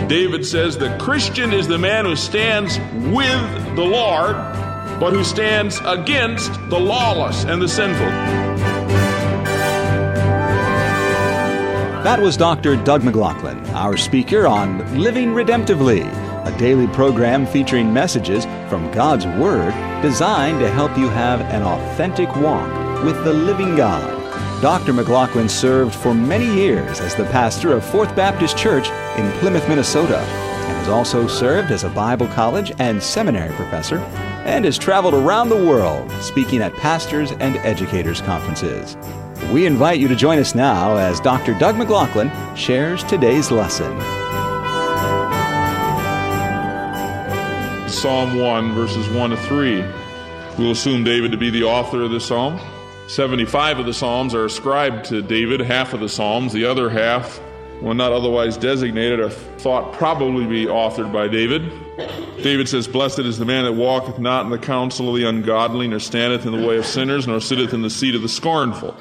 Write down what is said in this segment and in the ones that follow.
David says the Christian is the man who stands with the Lord, but who stands against the lawless and the sinful. That was Dr. Doug McLaughlin, our speaker on Living Redemptively, a daily program featuring messages from God's Word designed to help you have an authentic walk with the living God. Dr. McLaughlin served for many years as the pastor of Fourth Baptist Church in Plymouth, Minnesota, and has also served as a Bible college and seminary professor, and has traveled around the world speaking at pastors' and educators' conferences. We invite you to join us now as Dr. Doug McLaughlin shares today's lesson. Psalm 1, verses 1 to 3. We'll assume David to be the author of this psalm. 75 of the psalms are ascribed to David, half of the psalms. The other half, when not otherwise designated, are thought probably be authored by David. David says, "Blessed is the man that walketh not in the counsel of the ungodly, nor standeth in the way of sinners, nor sitteth in the seat of the scornful.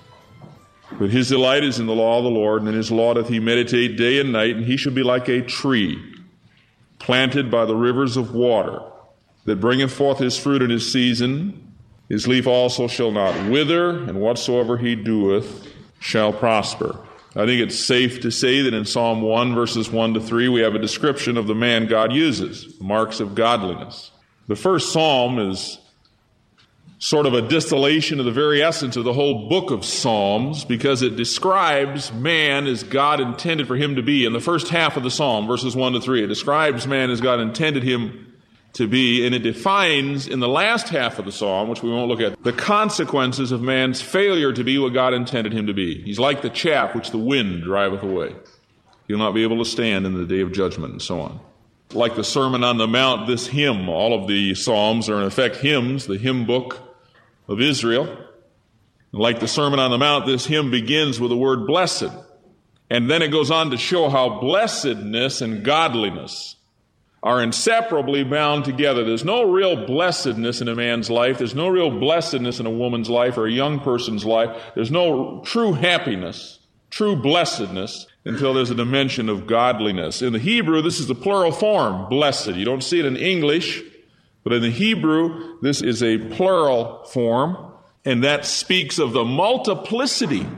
But his delight is in the law of the Lord, and in his law doth he meditate day and night, and he shall be like a tree planted by the rivers of water, that bringeth forth his fruit in his season. His leaf also shall not wither, and whatsoever he doeth shall prosper." I think it's safe to say that in Psalm 1, verses 1 to 3, we have a description of the man God uses, marks of godliness. The first psalm is sort of a distillation of the very essence of the whole book of Psalms, because it describes man as God intended for him to be. In the first half of the psalm, verses 1 to 3, it describes man as God intended him to be, and it defines in the last half of the psalm, which we won't look at, the consequences of man's failure to be what God intended him to be. He's like the chaff which the wind driveth away. He'll not be able to stand in the day of judgment, and so on. Like the Sermon on the Mount, this hymn, all of the psalms are in effect hymns, the hymn book of Israel. Like the Sermon on the Mount, this hymn begins with the word blessed. And then it goes on to show how blessedness and godliness are inseparably bound together. There's no real blessedness in a man's life. There's no real blessedness in a woman's life or a young person's life. There's no true happiness, true blessedness, until there's a dimension of godliness. In the Hebrew, this is the plural form, blessed. You don't see it in English, but in the Hebrew, this is a plural form, and that speaks of the multiplicity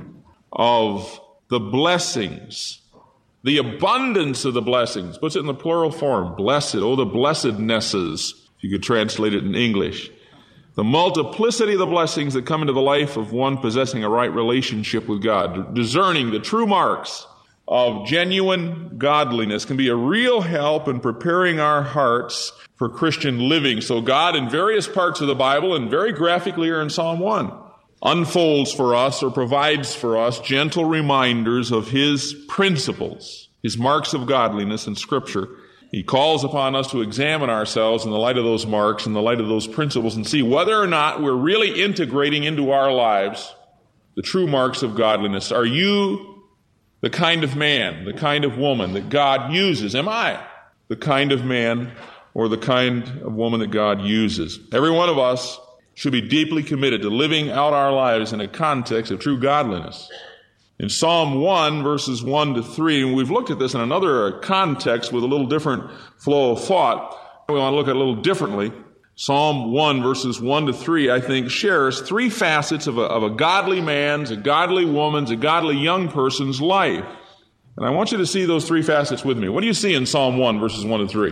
of the blessings, the abundance of the blessings. Puts it in the plural form, blessed. Oh, the blessednesses, if you could translate it in English. The multiplicity of the blessings that come into the life of one possessing a right relationship with God, discerning the true marks of genuine godliness, can be a real help in preparing our hearts for Christian living. So God, in various parts of the Bible, and very graphically here in Psalm 1, unfolds for us or provides for us gentle reminders of his principles, his marks of godliness in Scripture. He calls upon us to examine ourselves in the light of those marks, in the light of those principles, and see whether or not we're really integrating into our lives the true marks of godliness. Are you the kind of man, the kind of woman that God uses? Am I the kind of man or the kind of woman that God uses? Every one of us should be deeply committed to living out our lives in a context of true godliness. In Psalm 1, verses 1 to 3, and we've looked at this in another context with a little different flow of thought. We want to look at it a little differently. Psalm 1, verses 1 to 3, I think, shares three facets of a godly man's, a godly woman's, a godly young person's life. And I want you to see those three facets with me. What do you see in Psalm 1, verses 1 to 3?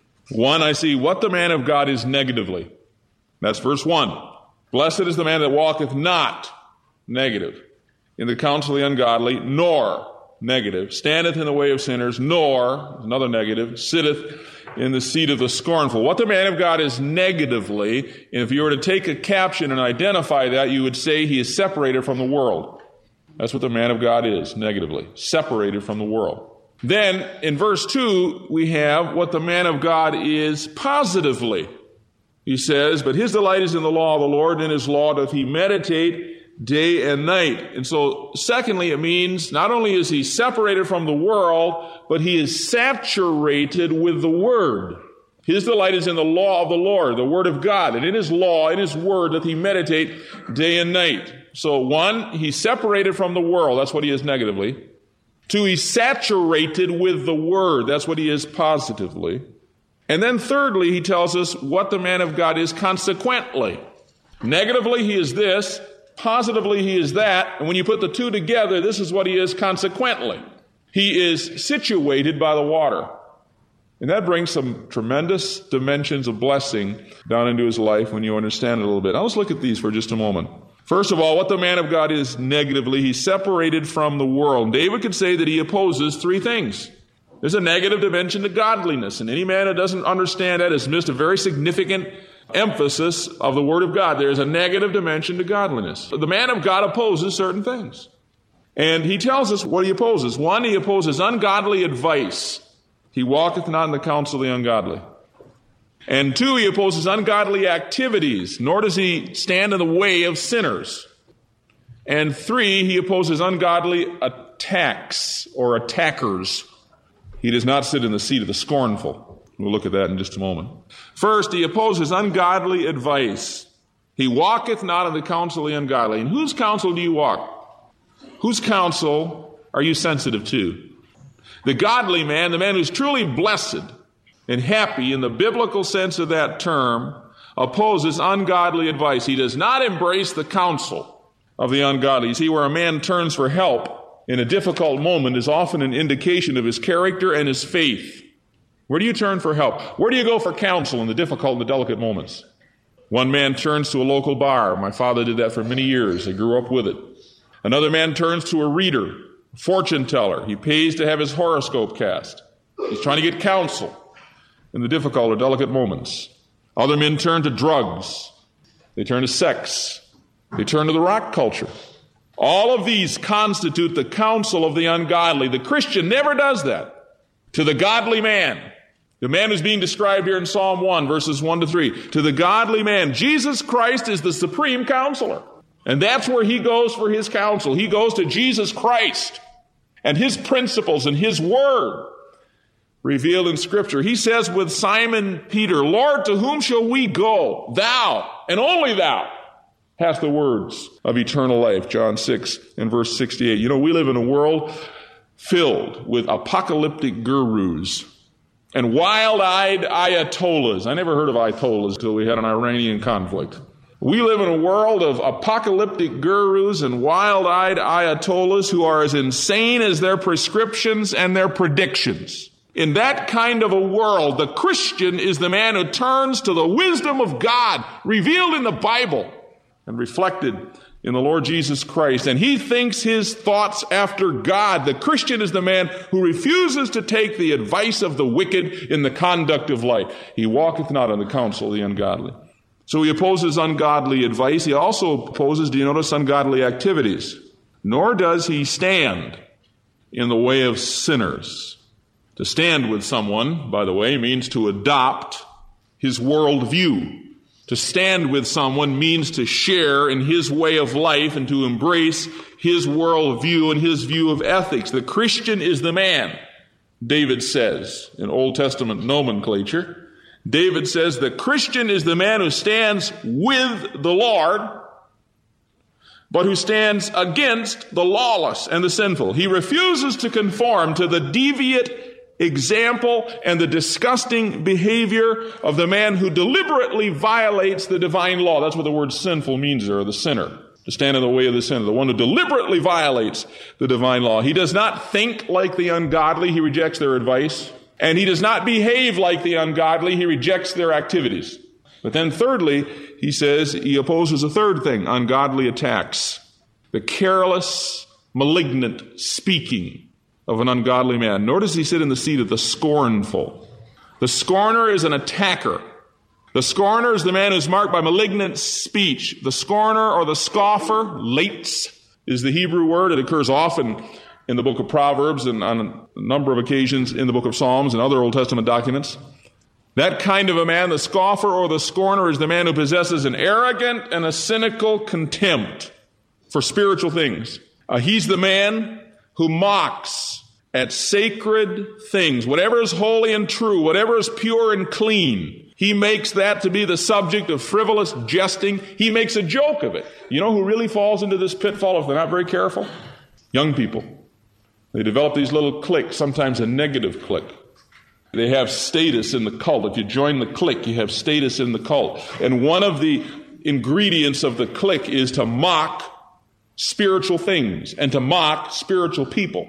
1, I see what the man of God is negatively. That's verse 1. Blessed is the man that walketh not, negative, in the counsel of the ungodly, nor, negative, standeth in the way of sinners, nor, another negative, sitteth in the seat of the scornful. What the man of God is negatively, and if you were to take a caption and identify that, you would say he is separated from the world. That's what the man of God is, negatively, separated from the world. Then, in verse 2, we have what the man of God is positively. He says, but his delight is in the law of the Lord, and in his law doth he meditate day and night. And so, secondly, it means not only is he separated from the world, but he is saturated with the Word. His delight is in the law of the Lord, the Word of God, and in his law, in his Word, doth he meditate day and night. So, 1, he's separated from the world. That's what he is negatively. 2, he's saturated with the Word. That's what he is positively. And then thirdly, he tells us what the man of God is consequently. Negatively, he is this. Positively, he is that. And when you put the two together, this is what he is consequently. He is situated by the water. And that brings some tremendous dimensions of blessing down into his life when you understand it a little bit. Now let's look at these for just a moment. First of all, what the man of God is negatively, he's separated from the world. David could say that he opposes three things. There's a negative dimension to godliness, and any man who doesn't understand that has missed a very significant emphasis of the Word of God. There is a negative dimension to godliness. The man of God opposes certain things. And he tells us what he opposes. 1, he opposes ungodly advice. He walketh not in the counsel of the ungodly. And 2, he opposes ungodly activities, nor does he stand in the way of sinners. And 3, he opposes ungodly attacks or attackers. He does not sit in the seat of the scornful. We'll look at that in just a moment. First, he opposes ungodly advice. He walketh not in the counsel of the ungodly. In whose counsel do you walk? Whose counsel are you sensitive to? The godly man, the man who's truly blessed and happy in the biblical sense of that term, opposes ungodly advice. He does not embrace the counsel of the ungodly. You see, where a man turns for help in a difficult moment is often an indication of his character and his faith. Where do you turn for help? Where do you go for counsel in the difficult and the delicate moments? One man turns to a local bar. My father did that for many years. I grew up with it. Another man turns to a reader, a fortune teller. He pays to have his horoscope cast. He's trying to get counsel in the difficult or delicate moments. Other men turn to drugs. They turn to sex. They turn to the rock culture. All of these constitute the counsel of the ungodly. The Christian never does that. To the godly man, the man who's being described here in Psalm 1, verses 1 to 3, to the godly man, Jesus Christ is the supreme counselor. And that's where he goes for his counsel. He goes to Jesus Christ and his principles and his word revealed in Scripture. He says with Simon Peter, Lord, to whom shall we go? Thou, and only thou, hast the words of eternal life. John 6 and verse 68. You know, we live in a world filled with apocalyptic gurus and wild-eyed ayatollahs. I never heard of ayatollahs until we had an Iranian conflict. We live in a world of apocalyptic gurus and wild-eyed ayatollahs who are as insane as their prescriptions and their predictions. In that kind of a world, the Christian is the man who turns to the wisdom of God revealed in the Bible and reflected in the Lord Jesus Christ. And he thinks his thoughts after God. The Christian is the man who refuses to take the advice of the wicked in the conduct of life. He walketh not in the counsel of the ungodly. So he opposes ungodly advice. He also opposes, do you notice, ungodly activities. Nor does he stand in the way of sinners. To stand with someone, by the way, means to adopt his worldview. To stand with someone means to share in his way of life and to embrace his worldview and his view of ethics. The Christian is the man, David says in Old Testament nomenclature. David says the Christian is the man who stands with the Lord, but who stands against the lawless and the sinful. He refuses to conform to the deviant example and the disgusting behavior of the man who deliberately violates the divine law. That's what the word sinful means there, the sinner. To stand in the way of the sinner, the one who deliberately violates the divine law. He does not think like the ungodly. He rejects their advice. And he does not behave like the ungodly. He rejects their activities. But then thirdly, he says he opposes a third thing, ungodly attacks. The careless, malignant speaking of an ungodly man. Nor does he sit in the seat of the scornful. The scorner is an attacker. The scorner is the man who's marked by malignant speech. The scorner or the scoffer, lates, is the Hebrew word. It occurs often in the book of Proverbs and on a number of occasions in the book of Psalms and other Old Testament documents. That kind of a man, the scoffer or the scorner, is the man who possesses an arrogant and a cynical contempt for spiritual things. He's the man who mocks at sacred things. Whatever is holy and true, whatever is pure and clean, he makes that to be the subject of frivolous jesting. He makes a joke of it. You know who really falls into this pitfall if they're not very careful? Young people. They develop these little cliques, sometimes a negative clique. They have status in the cult. If you join the clique, you have status in the cult. And one of the ingredients of the clique is to mock spiritual things and to mock spiritual people.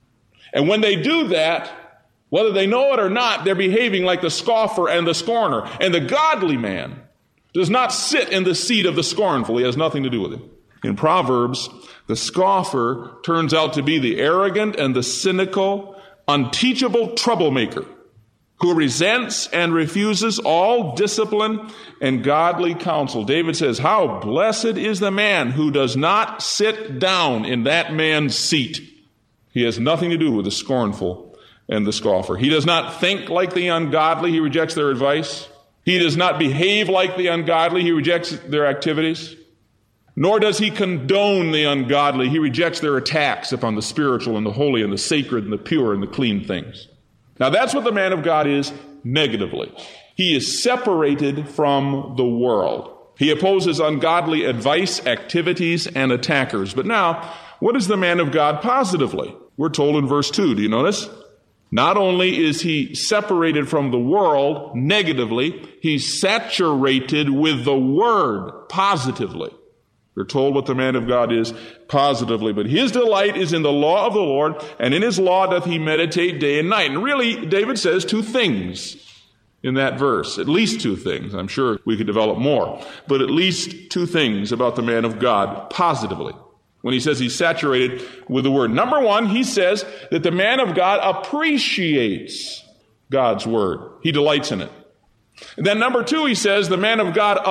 And when they do that, whether they know it or not, they're behaving like the scoffer and the scorner. And the godly man does not sit in the seat of the scornful. He has nothing to do with it. In Proverbs, the scoffer turns out to be the arrogant and the cynical, unteachable troublemaker who resents and refuses all discipline and godly counsel. David says, how blessed is the man who does not sit down in that man's seat. He has nothing to do with the scornful and the scoffer. He does not think like the ungodly. He rejects their advice. He does not behave like the ungodly. He rejects their activities. Nor does he condone the ungodly. He rejects their attacks upon the spiritual and the holy and the sacred and the pure and the clean things. Now that's what the man of God is negatively. He is separated from the world. He opposes ungodly advice, activities, and attackers. But now, what is the man of God positively? We're told in verse 2. Do you notice? Not only is he separated from the world negatively, he's saturated with the Word positively. We're told what the man of God is positively. But his delight is in the law of the Lord, and in his law doth he meditate day and night. And really, David says two things in that verse. At least two things. I'm sure we could develop more. But at least two things about the man of God positively. When he says he's saturated with the Word. Number one, he says that the man of God appreciates God's Word. He delights in it. And then number two, he says the man of God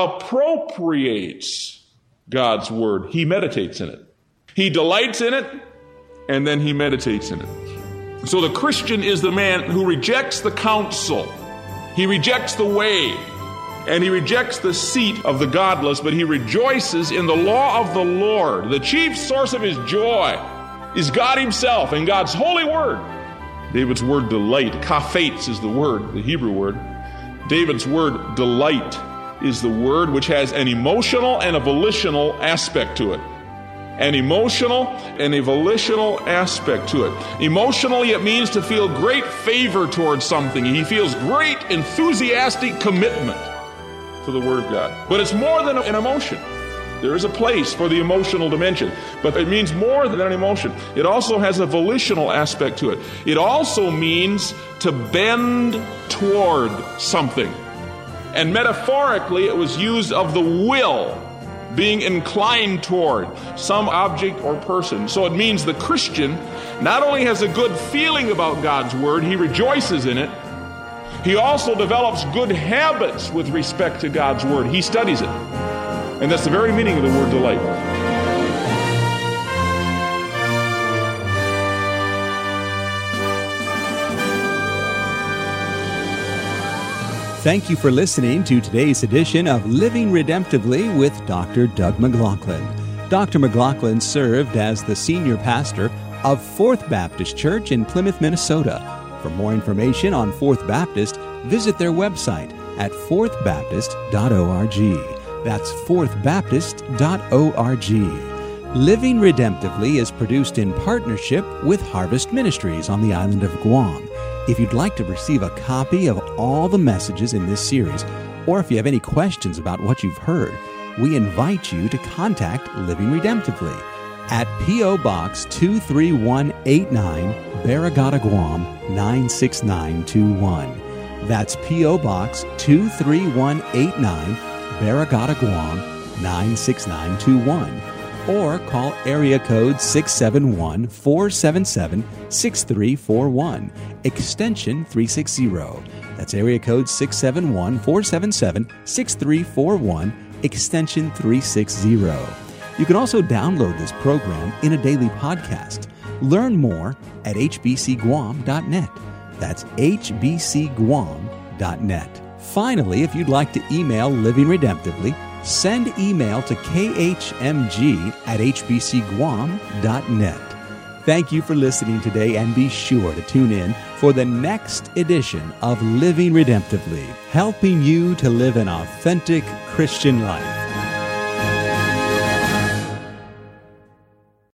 appropriates God's Word. He meditates in it. He delights in it, and then he meditates in it. So the Christian is the man who rejects the counsel. He rejects the way, and he rejects the seat of the godless, but he rejoices in the law of the Lord. The chief source of his joy is God himself and God's holy word. David's word delight, kafetz is the word, the Hebrew word. David's word delight is the word which has an emotional and a volitional aspect to it. An emotional and a volitional aspect to it. Emotionally, it means to feel great favor towards something. He feels great enthusiastic commitment to the Word of God. But it's more than an emotion. There is a place for the emotional dimension, but it means more than an emotion. It also has a volitional aspect to it. It also means to bend toward something. And metaphorically, it was used of the will being inclined toward some object or person. So it means the Christian not only has a good feeling about God's Word, he rejoices in it, he also develops good habits with respect to God's Word. He studies it. And that's the very meaning of the word delight. Thank you for listening to today's edition of Living Redemptively with Dr. Doug McLaughlin. Dr. McLaughlin served as the senior pastor of Fourth Baptist Church in Plymouth, Minnesota. For more information on Fourth Baptist, visit their website at fourthbaptist.org. That's fourthbaptist.org. Living Redemptively is produced in partnership with Harvest Ministries on the island of Guam. If you'd like to receive a copy of all the messages in this series, or if you have any questions about what you've heard, we invite you to contact Living Redemptively at P.O. Box 23189, Barragata, Guam 96921. That's P.O. Box 23189, Barragata, Guam 96921. Or call area code 671-477-6341, extension 360. That's area code 671-477-6341, extension 360. You can also download this program in a daily podcast. Learn more at hbcguam.net. That's hbcguam.net. Finally, if you'd like to email Living Redemptively, send email to khmg@hbcguam.net. Thank you for listening today, and be sure to tune in for the next edition of Living Redemptively, helping you to live an authentic Christian life.